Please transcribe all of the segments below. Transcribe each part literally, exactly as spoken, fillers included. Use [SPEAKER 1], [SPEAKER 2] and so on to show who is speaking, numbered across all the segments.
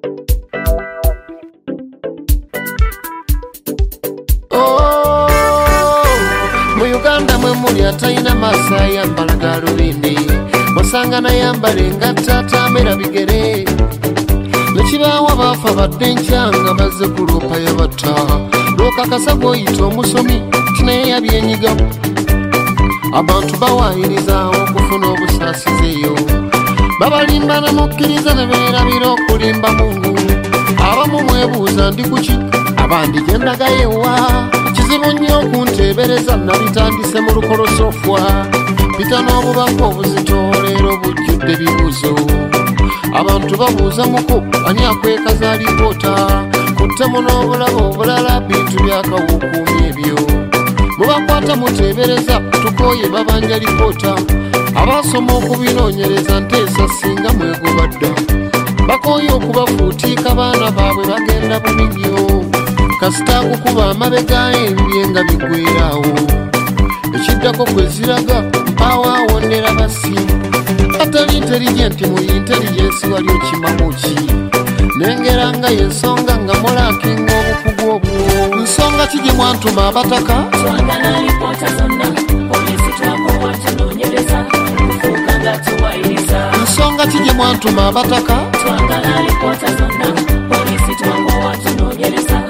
[SPEAKER 1] Taina masaya mbalaga lubindi Masanga na yambale ngata tamera bigere Nechibawa bafa badde nkyanga bazze kulopa yabata Loka kasago yito omusomi tinaye yabyenyiga Abantu bawayiriza okufuna obusaasizeyo Babalimba namukkiriza ne beerabira okulimba Mungu Abamu mwebuuza ndi kuki abandi gyendagayewa Kizibu nnyo okunteebereza nabitandise mu lukolosofwa Pita n'obubaka obuzito leero bujjudde bibuuzo Abantu babuuza muko ani akwekaza alipoota Kuttemu n'obulabo obulala bintu byakawukuumi ebyo Mubakwata muteebereza tukooye babanja lipoota Abaasoma okubinoonyereza nteesa singa mwegobadda Bakooye okubafuutiika baana baabwe bagenda bubi nnyo Kasita kukuba amabega embye nga bigwerawo Ekiddako kwe ziraga mpawa awondera basimu Atali intelligent mu intelligence wali okimamu ki Nengera nga yensonga nga mulakinga obukugu obwo Nsonga ki gye mwantuma abataka
[SPEAKER 2] Twagala alipoota zonna Polisi twakowa tunoonyereza Kufuuka nga tuwayiriza
[SPEAKER 1] Nsonga ki gye mwantuma abataka
[SPEAKER 2] Twagala alipoota zonna Polisi twakowa tunoonyereza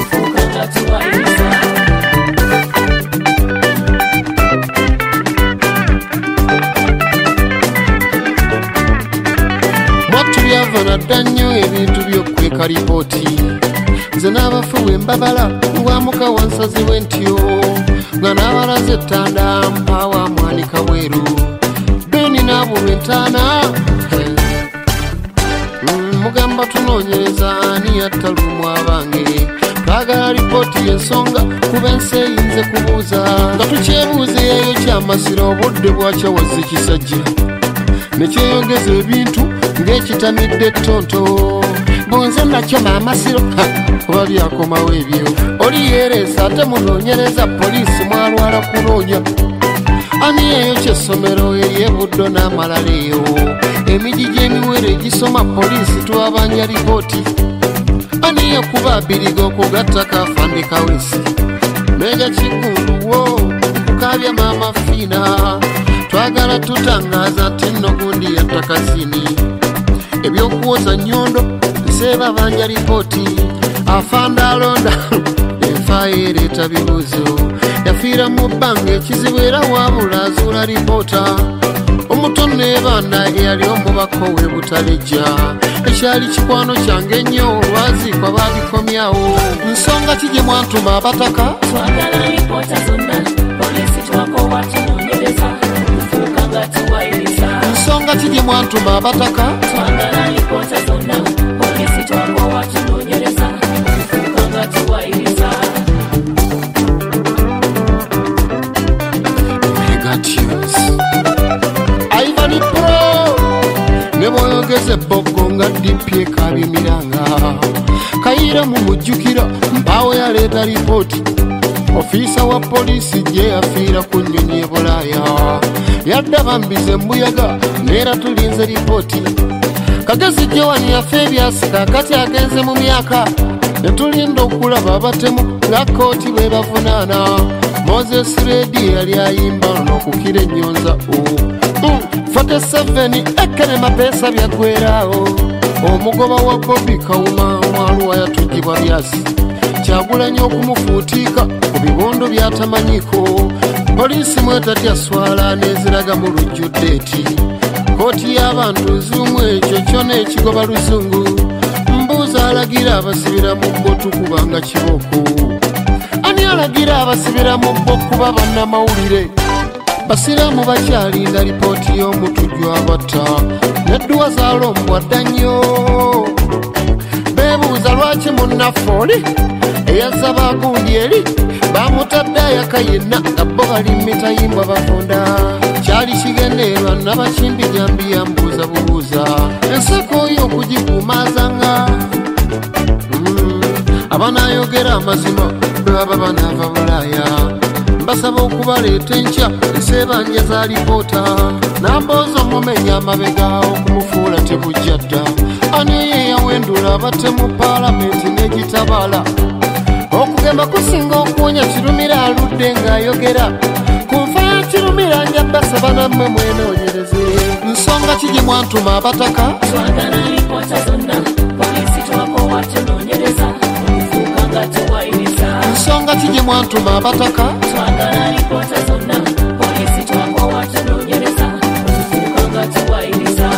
[SPEAKER 1] Mwattu byava nadda nnyo ebintu by'okkweka lipooti Nze n'abafu bwe mbabala ngwamuka wansaziwe ntyo nga n'abalaze ettanda mpawa mwanika bweru Beni n'abulwa entaana Mugamba tunoonyereza ani yattalumu abange Twagala lipooti y'ensonga kuba ensi eyinze kubuuza nga tukyebuuza eyo kyamasiro obudde bwakya wazze kisajja ne kyeyongeza ebintu ng'ekitamidde ettonto bonze nakyoma amasiro kuba byakomawo ebyo oli yeereesa ate munoonyereza poliisi mwalwala kunoonya ani eyo kyessomero eryebuddo n'amalala eyo emigi gy'emiwere egisoma poliisi twabanja lipooti Ani yakuba birigo okugatta kafandi kawesi Meja Kigundu wo kukabya mama fina Twagala tutangaza nti nno gundi yatta Kasini Ebyokuwoza nnyondo nseeba banja lipooti Afanda alonda enfa ereeta bibuuzo Yafiira mu bbanga ekizibu era wabula azuula lipoota Omutono ebaana eyali omubaka ow'ebutalejja Ekyali kikwano kyange ennyo olwaziikwa baabikomyawo Nsonga ki gye mwantuma abataka
[SPEAKER 2] Twagala alipoota zonna Polisi twakowa tunoonyereza Kufuuka nga tuwayiriza
[SPEAKER 1] Nsonga ki gye mwantuma abataka
[SPEAKER 2] Twagala alipoota zonna Polisi twakowa tunoonyereza Kufuuka nga tuwayiriza
[SPEAKER 1] Megatunes Ivan Pro Neboyogeze boko nga dipye kabimiranga Kayira mu mujjukira mpawe yaleeta lipooti Ofisa wa polisi gye yafiira ku nnyonyi e Bulaaya Yadda bambize mbuyaga neera tulinze lipooti Kagezi Jowani yafe ebyasika kati agenze mu myaka Ne tulinda okulaba abatemu nga kooti bwe bavunaana Moses Redi yali ayimba n'okukira ennyonza forty-seven ekene mapeesa byagwerawo Omugoba wa Bobby Kawuma mwaluwa yatugibwa byasi Kyagulanyi okumufuutiika ku bibondo byatamanyiko Polisi mwetatya swala neziraga mu lujjudde eti Kooti y'abantu nzuumu ekyo kyo n'ekigoba luzungu Mbuuza alagira abasibira mu bbo tukubanga kiboko Ani alagira abasibira mu bbo kuba bannamawulire Basiraamu bakyalinda lipooti y'omutujju abatta Nedduwa zaalombwa dda nnyo Beebuuza lwaki munnaffe oli eyazza baagundi eri baamutadde ayaka yenna nga bo bali mitayimbwa bafunda Kyali kigendeerwa Nabakimbi Jambi yambuuza bubuuza Enseko yo okugikuumaazanga mm. Abanaayogera amazima baba banaava Bulaaya Mbasaba okubaleeta enkya enseebanja za lipoota Nambooza omumenya amabega okumufuula tebujja dda Ani ye yawe wendula abatemu paalamenti n'egitabala okugema kusinga okuwonya Kirumira aludde ng'ayogera ku nfa ya Kirumira njabasaba nammwe mwenoonyereze nsonga kigi mwantuma abataka
[SPEAKER 2] twagala alipoota zonna polisi twakowa tunoonyereza okufuuka nga tuwayiriza
[SPEAKER 1] nsonga kigi mwantuma abataka
[SPEAKER 2] twagala alipoota zonna polisi twakowa tunoonyereza okufuuka nga tuwayiriza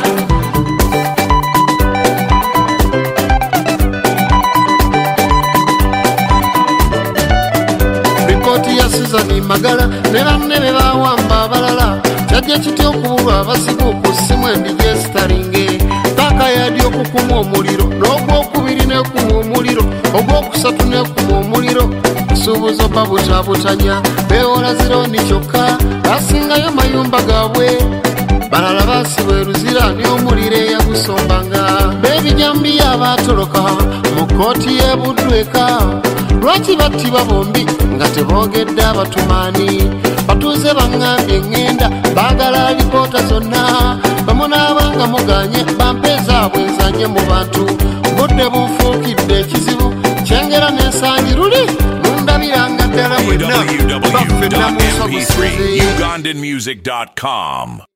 [SPEAKER 1] Ripoti ya Suzani Magala ne banne be bawamba abalala kyajja kitya okubulwa abasigu ku ssimu endigesitalinge paka yadi okukuma omuliro n'ogwokubiri nekuma omuliro ogwokusatu nekuma omuliro busuubuzo babutabutanya beewola zironi kyokka basingayo mayumba gaabwe balala baasibwa eruzira n'omuliro eyagusombanga beebijambiya abaatoloka mu kkooti y'e Buddweka lwaki battibwa bombi nga teboogedde abatumaani batuuze baŋŋambye ŋŋenda baagala alipoota zonna bamu n'abanga muganye bampeezaabwe nzanye mu bantu budde bunfuukidde ekizibu kyengera n'ensangi luli mundabiranga ddala mwenna baffe namusobusize
[SPEAKER 3] ugandan music dot com